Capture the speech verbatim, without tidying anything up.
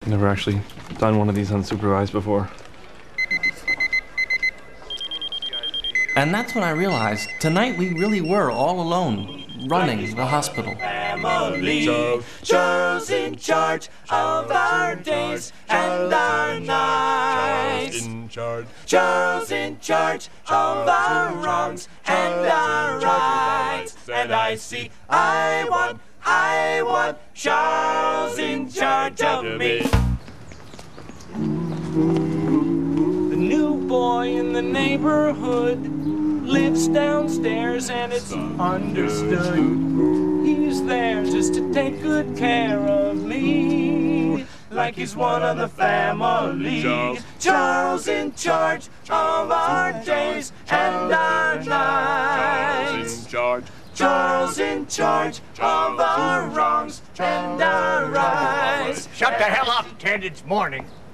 Never actually done one of these unsupervised before. And that's when I realized tonight we really were all alone, running the hospital. Family, Charles, Charles in charge of our days and our nights. Charles in charge, Charles in charge of our wrongs and our rights. And I see, I want, I want Charles in charge of me. The new boy in the neighborhood lives downstairs and it's understood. He's there just to take good care of me, like he's one of the family. Charles, Charles in charge of our days and our nights. Charles in charge, Charles in charge of our wrongs and our rights. Shut the hell up, Ted, it's morning.